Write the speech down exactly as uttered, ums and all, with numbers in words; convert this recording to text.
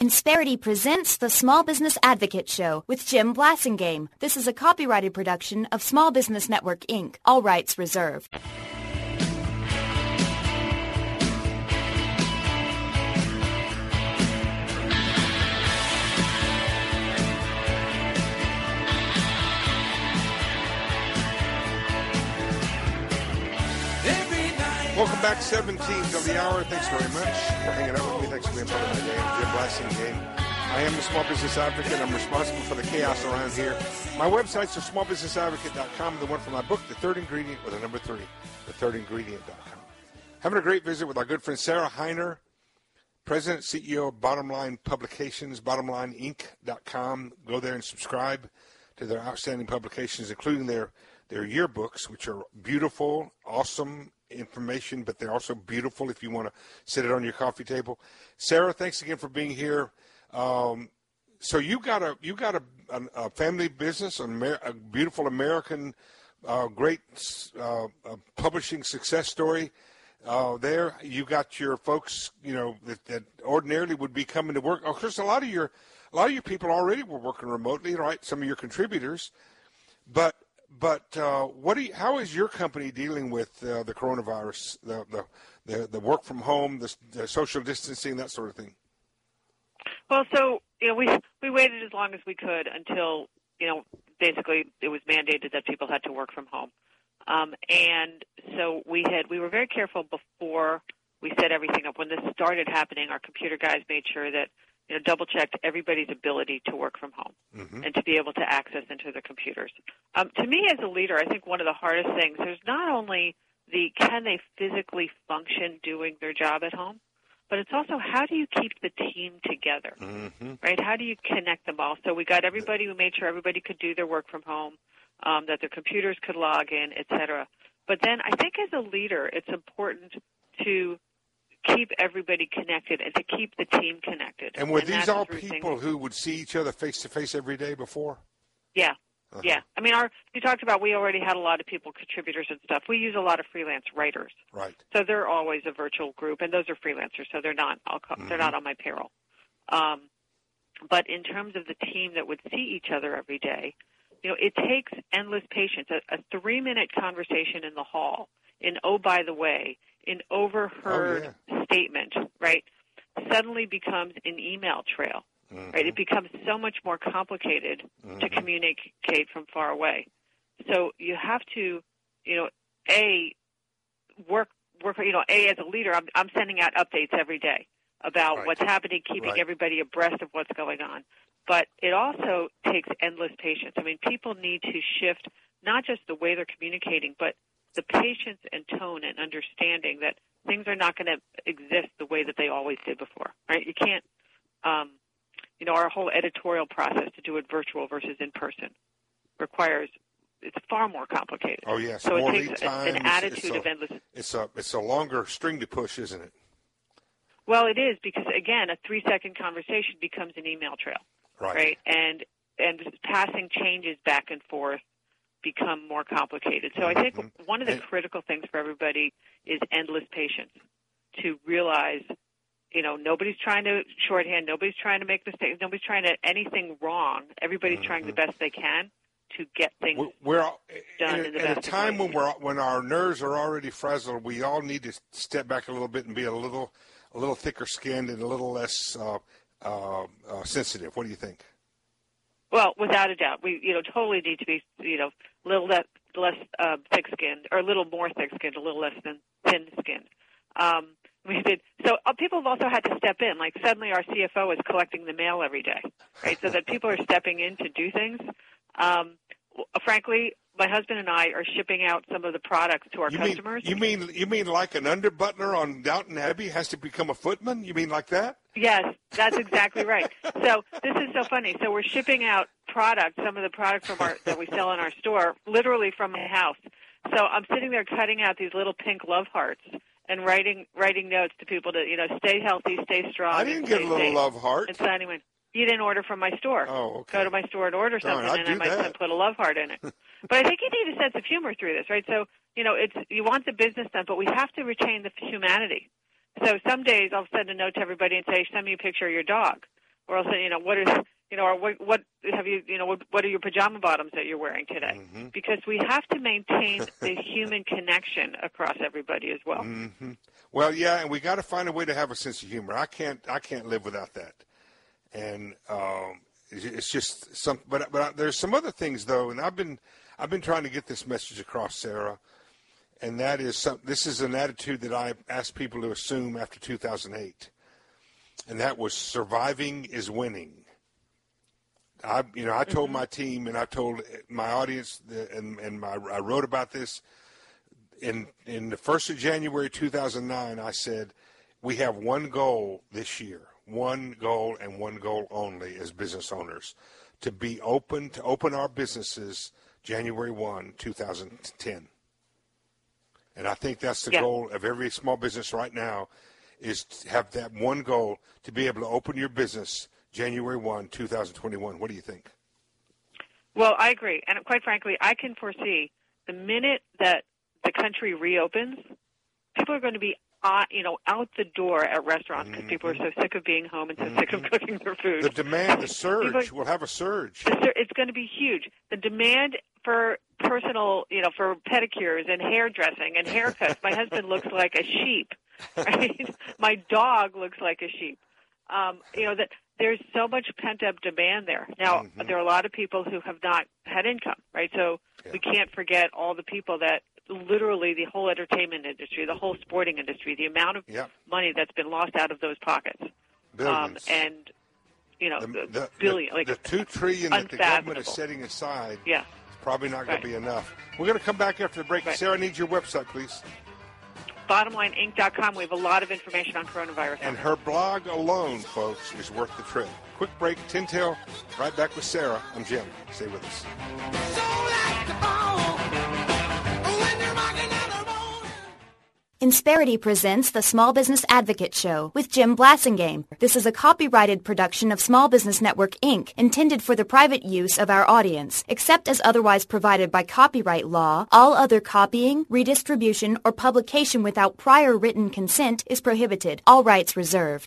Insperity presents the Small Business Advocate Show with Jim Blasingame. This is a copyrighted production of Small Business Network, Incorporated. All rights reserved. Welcome back, seventeenth of the hour. Thanks very much for hanging out with me. Thanks for being part of my day. I'm Jim Blasingame. I am the Small Business Advocate. I'm responsible for the chaos around here. My website's the small business advocate dot com. The one for my book, The Third Ingredient, with a number three, the third ingredient dot com. Having a great visit with our good friend Sarah Hiner, President, C E O of Bottom Line Publications, bottom line inc dot com. Go there and subscribe to their outstanding publications, including their, their yearbooks, which are beautiful, awesome information, but they're also beautiful if you want to sit it on your coffee table. Sarah, thanks again for being here. Um, so you got a you got a, a, a family business, a, a beautiful American, uh, great uh, uh, publishing success story. Uh, there, you got your folks, you know, that, that ordinarily would be coming to work. Of course, a lot of your a lot of your people already were working remotely, right? Some of your contributors, but. But uh, what do you, how is your company dealing with uh, the coronavirus, the, the the the work from home, the, the social distancing, that sort of thing? Well, so you know, we we waited as long as we could until you know basically it was mandated that people had to work from home, um, and so we had we were very careful before we set everything up. When this started happening, our computer guys made sure that you know double-checked everybody's ability to work from home mm-hmm. and to be able to access into their computers. Um, to me, as a leader, I think one of the hardest things is not only the can they physically function doing their job at home, but it's also how do you keep the team together, mm-hmm. right? How do you connect them all? So we got everybody, we made sure everybody could do their work from home, um, that their computers could log in, et cetera. But then I think as a leader, it's important to keep everybody connected and to keep the team connected. And were and these all people things. who would see each other face-to-face every day before? Yeah. Uh-huh. Yeah. I mean, our you talked about we already had a lot of people, contributors and stuff. We use a lot of freelance writers. Right. So they're always a virtual group, and those are freelancers, so they're not I'll call, mm-hmm. they're not on my payroll. Um, but in terms of the team that would see each other every day, you know, it takes endless patience. A, a three-minute conversation in the hall, in oh, by the way, an overheard oh, yeah. statement, right, suddenly becomes an email trail, mm-hmm. right? It becomes so much more complicated mm-hmm. to communicate from far away. So you have to, you know, A, work, work. you know, A, as a leader, I'm, I'm sending out updates every day about right. what's happening, keeping right. everybody abreast of what's going on. But it also takes endless patience. I mean, people need to shift not just the way they're communicating, but the patience and tone and understanding that things are not going to exist the way that they always did before, right? You can't, um, you know, our whole editorial process to do it virtual versus in person requires, it's far more complicated. Oh, yes. So more it takes lead a, time. an attitude it's a, of endless. It's a, it's a longer string to push, isn't it? Well, it is because, again, a three-second conversation becomes an email trail, right? right? And, and passing changes back and forth become more complicated. So I think mm-hmm. one of the critical things for everybody is endless patience to realize, you know, nobody's trying to shorthand, nobody's trying to make mistakes, nobody's trying to anything wrong. Everybody's mm-hmm. trying the best they can to get things we're, we're done in, in the at best a time way. when we're when our nerves are already frazzled. We all need to step back a little bit and be a little a little thicker skinned and a little less uh, uh, uh, sensitive. What do you think? Well, without a doubt, we you know totally need to be you know a little less, less uh, thick-skinned, or a little more thick-skinned, a little less than thin-skinned. Um, we did so. Uh, people have also had to step in. Like suddenly, our C F O is collecting the mail every day, right? So that people are stepping in to do things. Um, frankly, my husband and I are shipping out some of the products to our you customers. Mean, you mean you mean like an underbutler on Downton Abbey has to become a footman? You mean like that? Yes, that's exactly right. So this is so funny. So we're shipping out products, some of the products from our that we sell in our store, literally from my house. So I'm sitting there cutting out these little pink love hearts and writing writing notes to people to you know stay healthy, stay strong. I didn't and get stay a little safe. love heart. And signing one. You didn't order from my store. Oh, okay. Go to my store and order something, Darn, and I might that. put a love heart in it. But I think you need a sense of humor through this, right? So, you know, it's you want the business done, but we have to retain the humanity. So some days I'll send a note to everybody and say, send me a picture of your dog. or else, you know, what is, you know, or what, what have you, you know, what, what are your pajama bottoms that you're wearing today? Mm-hmm. Because we have to maintain the human connection across everybody as well. Mm-hmm. Well, yeah, and we got to find a way to have a sense of humor. I can't, I can't live without that. And um, it's just some, but but there's some other things though, and I've been, I've been trying to get this message across, Sarah. And that is some, this is an attitude that I asked people to assume after two thousand eight. And that was surviving is winning. I, you know, I told mm-hmm. my team and I told my audience and, and my, I wrote about this in, in the first of January two thousand nine. I said, we have one goal this year, one goal and one goal only as business owners, to be open, to open our businesses January first, two thousand ten. And I think that's the yeah. goal of every small business right now, is to have that one goal, to be able to open your business January first, two thousand twenty-one. What do you think? Well, I agree. And quite frankly, I can foresee the minute that the country reopens, people are going to be uh, you know, out the door at restaurants because mm-hmm. people are so sick of being home and so mm-hmm. sick of cooking their food. The demand, the surge, are, we'll have a surge. The, it's going to be huge. The demand for personal, you know, for pedicures and hairdressing and haircuts. My husband looks like a sheep, right? My dog looks like a sheep. Um, you know, that there's so much pent-up demand there. Now, mm-hmm. there are a lot of people who have not had income, right? So yeah. we can't forget all the people that literally the whole entertainment industry, the whole sporting industry, the amount of yep. money that's been lost out of those pockets. Billions. Um, and, you know, the, the, the billion. The, like, the two trillion that the government is setting aside yeah. is probably not going right. to be enough. We're going to come back after the break. Right. Sarah, needs your website, please. bottom line inc dot com. We have a lot of information on coronavirus. And her blog alone, folks, is worth the trip. Quick break. Tintail. Right back with Sarah. I'm Jim. Stay with us. Insperity presents the Small Business Advocate Show with Jim Blasingame. This is a copyrighted production of Small Business Network, Incorporated, intended for the private use of our audience. Except as otherwise provided by copyright law, all other copying, redistribution, or publication without prior written consent is prohibited. All rights reserved.